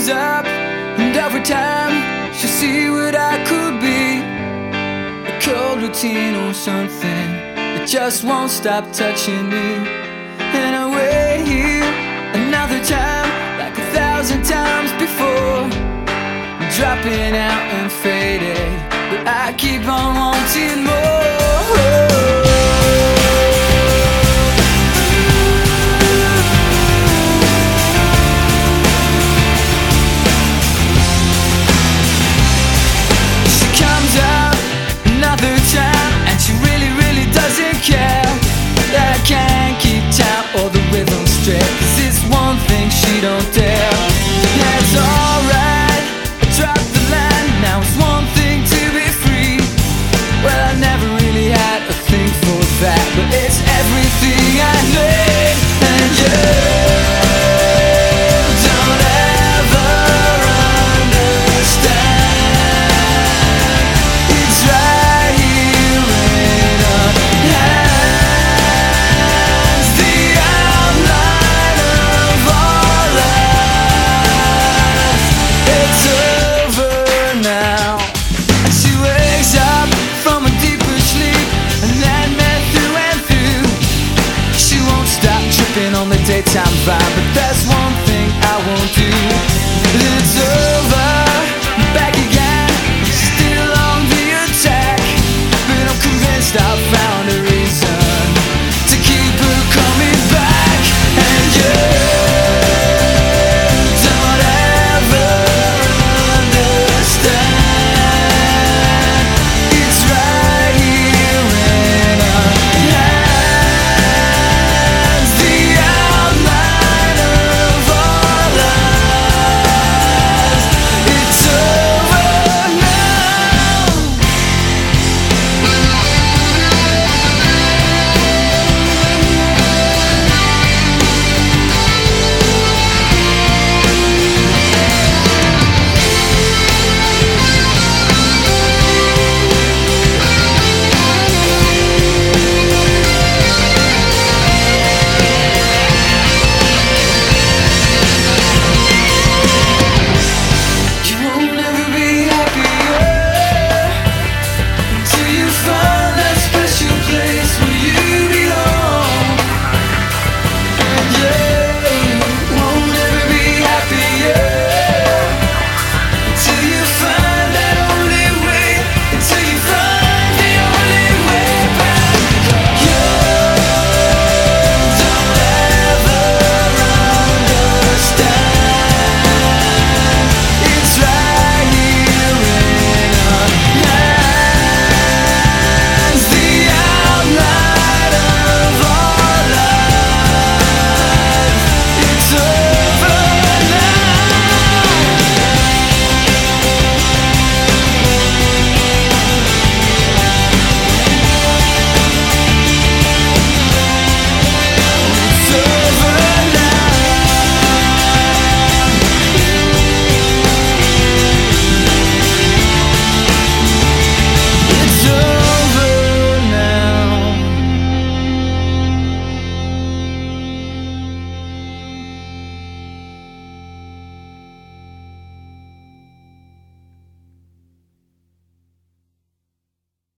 comes up, and every time she'll see what I could be. A cold routine or something that just won't stop touching me. And I wait here another time, like 1,000 times before, dropping out and fading, but I keep on wanting more. Another time, and she really, really doesn't care that I can't keep time or the rhythm straight, 'cause it's one thing she don't dare. Yeah, it's alright, I dropped the line, now it's one thing to be free. Well, I never really had a thing for that, but it's everything I need. And you don't ever understand. It's right here in our hands, the outline of our lives. It's over now. And she wakes up from a deeper sleep, and then met through and through. She won't stop tripping on the daytime vibe, but there's one thing I won't do. It's over.